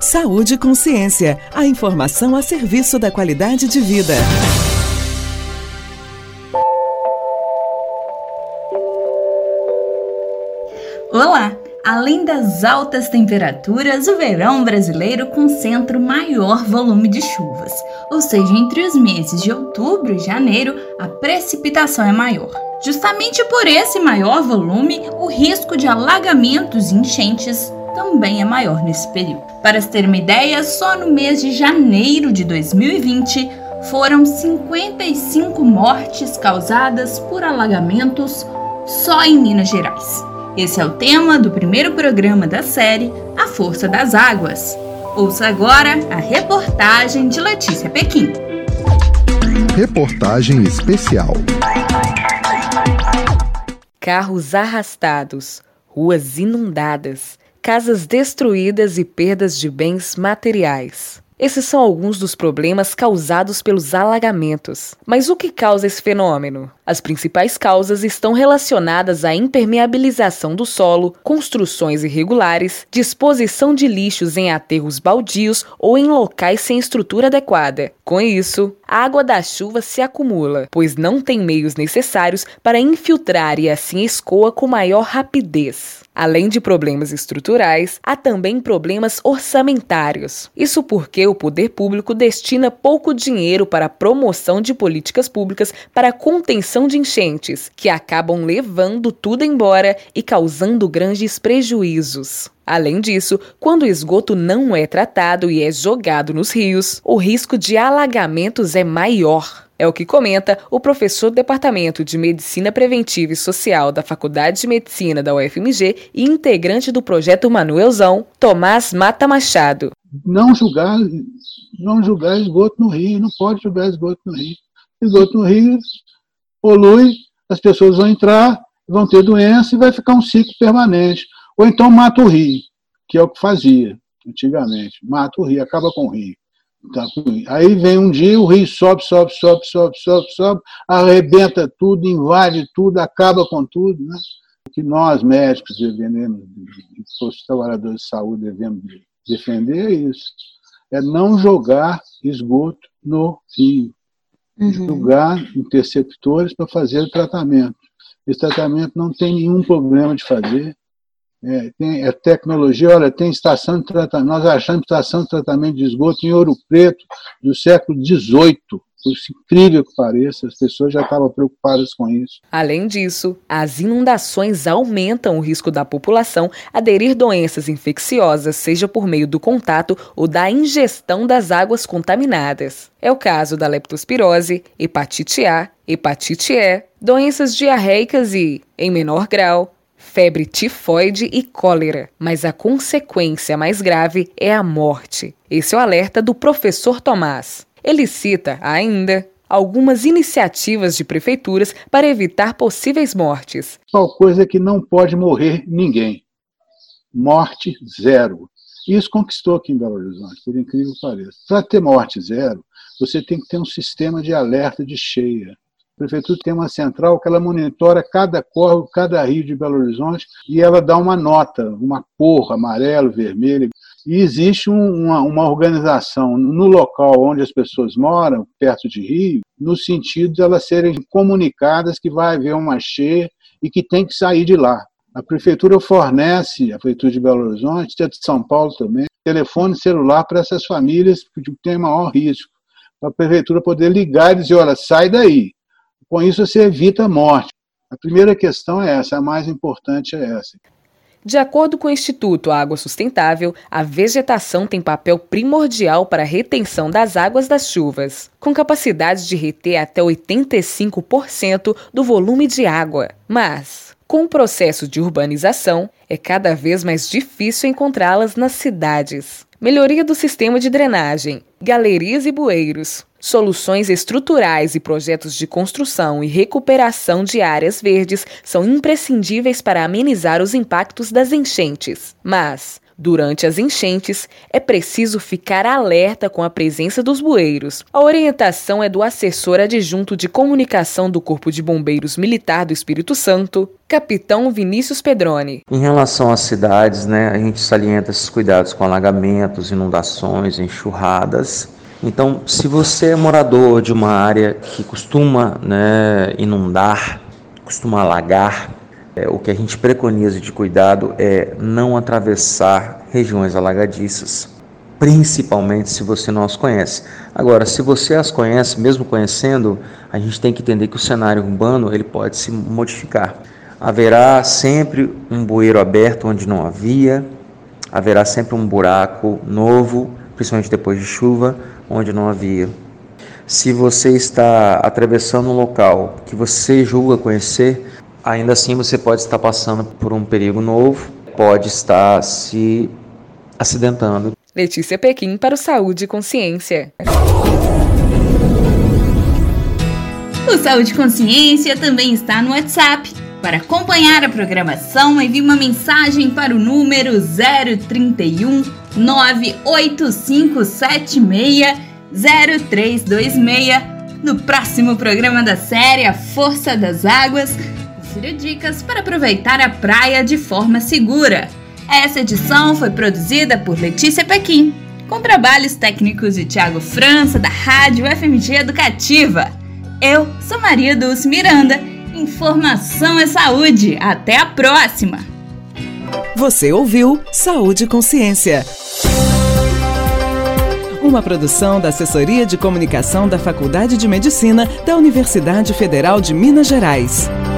Saúde e Consciência, a informação a serviço da qualidade de vida. Olá! Além das altas temperaturas, o verão brasileiro concentra o maior volume de chuvas, ou seja, entre os meses de outubro e janeiro, a precipitação é maior. Justamente por esse maior volume, o risco de alagamentos e enchentes também é maior nesse período. Para se ter uma ideia, só no mês de janeiro de 2020 foram 55 mortes causadas por alagamentos só em Minas Gerais. Esse é o tema do primeiro programa da série A Força das Águas. Ouça agora a reportagem de Letícia Pequim. Reportagem especial. Carros arrastados, ruas inundadas, casas destruídas e perdas de bens materiais. Esses são alguns dos problemas causados pelos alagamentos. Mas o que causa esse fenômeno? As principais causas estão relacionadas à impermeabilização do solo, construções irregulares, disposição de lixos em aterros baldios ou em locais sem estrutura adequada. Com isso, a água da chuva se acumula, pois não tem meios necessários para infiltrar e assim escoa com maior rapidez. Além de problemas estruturais, há também problemas orçamentários. Isso porque o poder público destina pouco dinheiro para a promoção de políticas públicas para a contenção de enchentes, que acabam levando tudo embora e causando grandes prejuízos. Além disso, quando o esgoto não é tratado e é jogado nos rios, o risco de alagamentos é maior. É o que comenta o professor do Departamento de Medicina Preventiva e Social da Faculdade de Medicina da UFMG e integrante do Projeto Manuelzão, Tomás Mata Machado. Não julgar esgoto no rio, não pode jogar esgoto no rio. Esgoto no rio polui, as pessoas vão entrar, vão ter doença e vai ficar um ciclo permanente. Ou então mata o rio, que é o que fazia antigamente. Mata o rio, acaba com o rio. Aí vem um dia, o rio sobe, arrebenta tudo, invade tudo, acaba com tudo. Né? O que nós, médicos, os trabalhadores de saúde, devemos defender é isso. É não jogar esgoto no rio. Jogar interceptores para fazer o tratamento. Esse tratamento não tem nenhum problema de fazer. Tem tecnologia, olha, tem estação de tratamento. Nós achamos estação de tratamento de esgoto em Ouro Preto do século XVIII. Por incrível que pareça, as pessoas já estavam preocupadas com isso. Além disso, as inundações aumentam o risco da população aderir doenças infecciosas, seja por meio do contato ou da ingestão das águas contaminadas. É o caso da leptospirose, hepatite A, hepatite E, doenças diarreicas e, em menor grau, febre tifoide e cólera, mas a consequência mais grave é a morte. Esse é o alerta do professor Tomás. Ele cita, ainda, algumas iniciativas de prefeituras para evitar possíveis mortes. Qual coisa é que não pode morrer ninguém. Morte zero. Isso conquistou aqui em Belo Horizonte, por incrível que pareça. Para ter morte zero, você tem que ter um sistema de alerta de cheia. A prefeitura tem uma central que ela monitora cada córrego, cada rio de Belo Horizonte e ela dá uma nota, uma cor, amarelo, vermelho. E existe uma organização no local onde as pessoas moram, perto de rio, no sentido de elas serem comunicadas que vai haver uma cheia e que tem que sair de lá. A prefeitura fornece, a prefeitura de Belo Horizonte, a de São Paulo também, telefone celular para essas famílias que têm maior risco. Para a prefeitura poder ligar e dizer, olha, sai daí. Com isso você evita a morte. A primeira questão é essa, a mais importante é essa. De acordo com o Instituto Água Sustentável, a vegetação tem papel primordial para a retenção das águas das chuvas, com capacidade de reter até 85% do volume de água. Mas, com o processo de urbanização, é cada vez mais difícil encontrá-las nas cidades. Melhoria do sistema de drenagem, galerias e bueiros, soluções estruturais e projetos de construção e recuperação de áreas verdes são imprescindíveis para amenizar os impactos das enchentes. Mas Durante as enchentes, é preciso ficar alerta com a presença dos bueiros. A orientação é do assessor adjunto de comunicação do Corpo de Bombeiros Militar do Espírito Santo, Capitão Vinícius Pedroni. Em relação às cidades, a gente salienta esses cuidados com alagamentos, inundações, enxurradas. Então, se você é morador de uma área que costuma inundar, costuma alagar, o que a gente preconiza de cuidado é não atravessar regiões alagadiças, principalmente se você não as conhece. Agora, se você as conhece, mesmo conhecendo, a gente tem que entender que o cenário urbano ele pode se modificar. Haverá sempre um bueiro aberto onde não havia, haverá sempre um buraco novo, principalmente depois de chuva, onde não havia. Se você está atravessando um local que você julga conhecer, ainda assim você pode estar passando por um perigo novo, pode estar se acidentando. Letícia Pequim para o Saúde e Consciência. O Saúde e Consciência também está no WhatsApp. Para acompanhar a programação, envie uma mensagem para o número 031 98576 0326. No próximo programa da série A Força das Águas, confira dicas para aproveitar a praia de forma segura. Essa edição foi produzida por Letícia Pequim, com trabalhos técnicos de Thiago França, da Rádio FMG Educativa. Eu sou Maria Dulce Miranda. Informação é saúde. Até a próxima! Você ouviu Saúde e Consciência. Uma produção da Assessoria de Comunicação da Faculdade de Medicina da Universidade Federal de Minas Gerais.